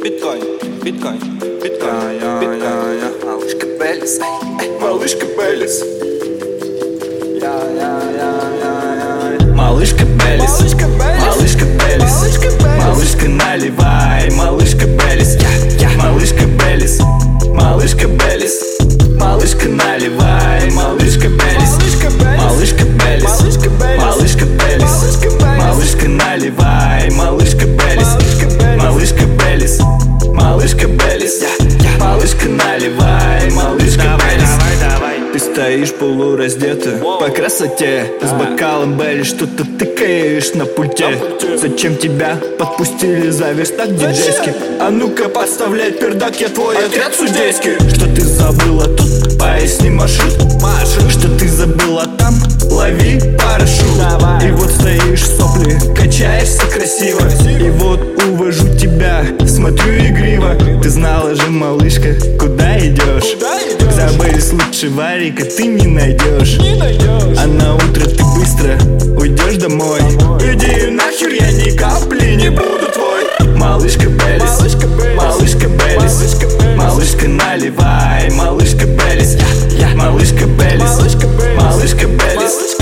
Биткоин, биткоин, биткоин, биткоин. Малышка Беллис, малышка Беллис. Малышка Беллис, малышка Беллис, малышка наливай, малышка Беллис, малышка Беллис, малышка Беллис, малышка наливай, малышка Беллис, малышка Беллис, малышка Беллис, малышка наливай, малышка Беллис, малышка Беллис, малышка Беллис, малышка наливай, малышка Беллис. Ты стоишь полураздета по красоте, с бокалом Белли что-то тыкаешь на пульте. Зачем тебя подпустили за верстак диджейский? А ну-ка подставляй пердак, я твой отряд судейский. Что ты забыла тут? Поясни маршрут. Что ты забыла там? Лови парашют. И вот стоишь, сопли, качаешься красиво. И вот увожу тебя, смотрю игриво. Ты знала же, малышка, куда идешь? Забылись лучше варика ты не найдешь. А на утро ты быстро уйдешь домой. Иди нахер, я ни капли не буду твой. Малышка Беллис, малышка Беллис, малышка наливай, малышка Беллис, малышка Беллис, малышка Беллис.